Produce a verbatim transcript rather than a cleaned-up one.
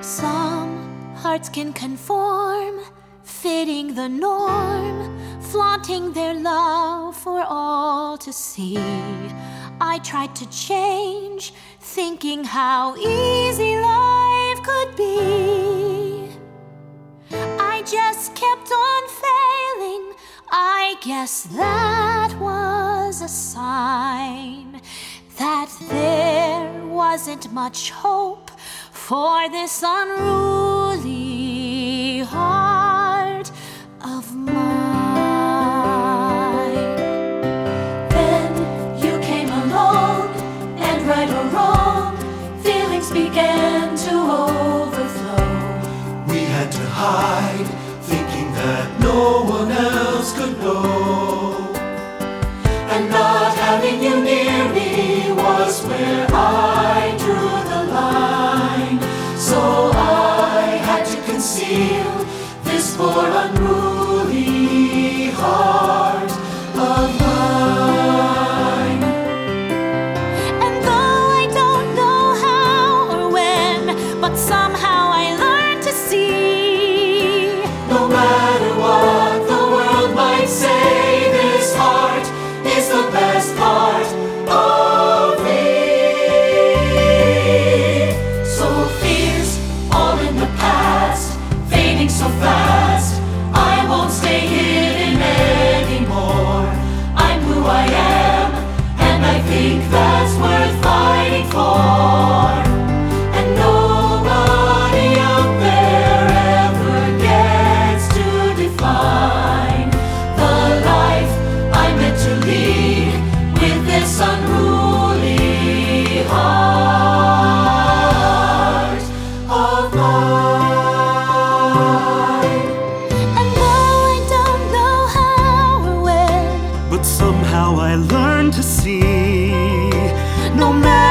Some hearts can conform, fitting the norm, flaunting their love for all to see. I tried to change, thinking how easy life could be. I just kept on failing. I guess that was a sign that there wasn't much hope for this unruly heart of mine. Then you came along, and right or wrong, feelings began to overflow. We had to hide, thinking that no one else could know. And not having you near me was where I drew the line. So I had to conceal this poor unruly heart of mine. And though I don't know how or when, but somehow I learned to see, no matter what the world might say, this heart is the best part of me. So fears all in the past, fading so fast, I won't stay hidden anymore. I'm who I am, and I think that's worth fighting for. And nobody out there ever gets to define the life I meant to lead with this unruly heart of mine. and though I don't know how or when, But somehow I learned to see, no matter